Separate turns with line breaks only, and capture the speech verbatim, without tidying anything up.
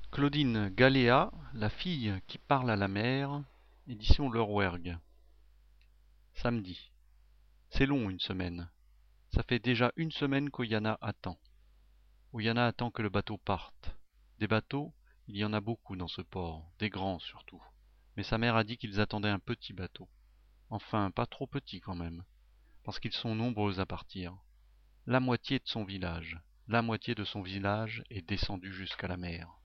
Claudine Galéa, la fille qui parle à la mer, édition Le Rouergue. Samedi. C'est long une semaine. Ça fait déjà une semaine qu'Oyana attend. Oyana attend que le bateau parte. Des bateaux, il y en a beaucoup dans ce port, des grands surtout. Mais sa mère a dit qu'ils attendaient un petit bateau. Enfin, pas trop petit quand même, parce qu'ils sont nombreux à partir. La moitié de son village, la moitié de son village est descendue jusqu'à la mer.